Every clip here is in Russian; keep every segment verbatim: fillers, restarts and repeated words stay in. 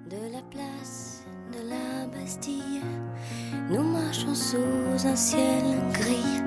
De la place de la Bastille, nous marchons sous un ciel gris.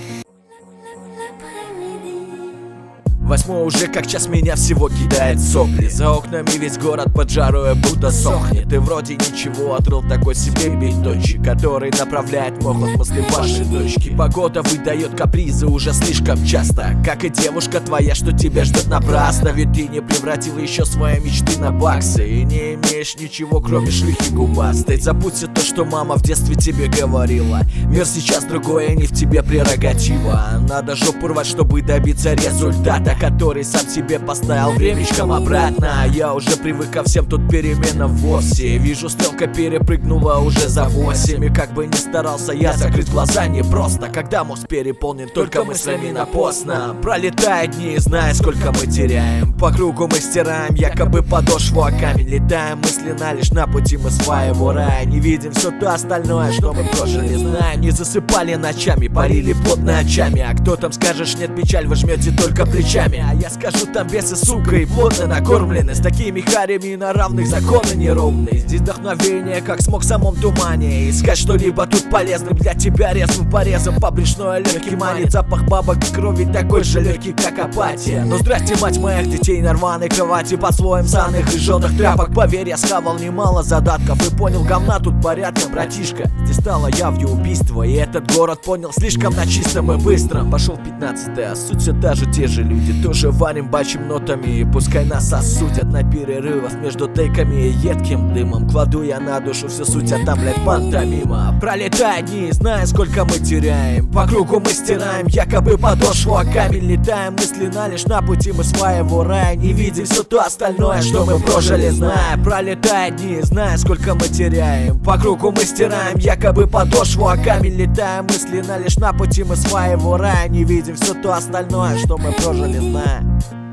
Восьмой уже как час, меня всего кидает сопли. За окнами весь город под жарой будто сохнет. И вроде ничего, отрыл такой себе бетончик, который направляет мох от мысли вашей дочки. Погода выдает капризы уже слишком часто, как и девушка твоя, что тебя ждет напрасно. Ведь ты не превратила еще свои мечты на баксы и не имеешь ничего, кроме шлюхи губастой. Забудь все то, что мама в детстве тебе говорила. Мир сейчас другой, а не в тебе прерогатива. Надо жопу рвать, чтобы добиться результата, который сам себе поставил времечком обратно. А я уже привык ко всем тут переменам в ВОСе. Вижу, стрелка перепрыгнула уже за восемь. И как бы ни старался я закрыть глаза непросто, когда мозг переполнен только мыслями напосно. Пролетают дни, зная, сколько мы теряем. По кругу мы стираем якобы подошву, а камень летаем мысленно лишь на пути мы своего рая. Не видим все то остальное, что мы прожили, знаем. Не засыпали ночами, парили плотно ночами. А кто там скажешь нет, печаль вы жмете только плечами. А я скажу, там бесы, сука, и плотно накормлены. С такими харями на равных законы неровные. Здесь вдохновение, как смог в самом тумане. Искать что-либо тут полезным для тебя резвым порезом по брюшной легкий манит. Запах бабок и крови такой же легкий, как апатия. Но здрасте, мать моих детей на рваной кровати под слоем саных и желтых тряпок. Поверь, я схавал немало задатков и понял, говна тут порядка, братишка. Здесь стало явью убийство, и этот город понял слишком на чистом и быстром. Пошел пятнадцатый, а суть все та же, те же люди. Тоже варим, бачим нотами, и пускай нас осудят на перерывах между тейками и едким дымом. Кладу я на душу всю суть, а там, блядь, пантомима. Пролетают дни, зная, сколько мы теряем. По кругу мы стираем якобы подошву, а камень летаем мысленно лишь на пути мы своего рая. Не видим все то остальное, что мы прожили, зная. Пролетают дни, зная, сколько мы теряем. По кругу мы стираем якобы подошву, а камень летаем мысленно лишь на пути мы своего рая. Не видим все то остальное, что мы прожили, зная.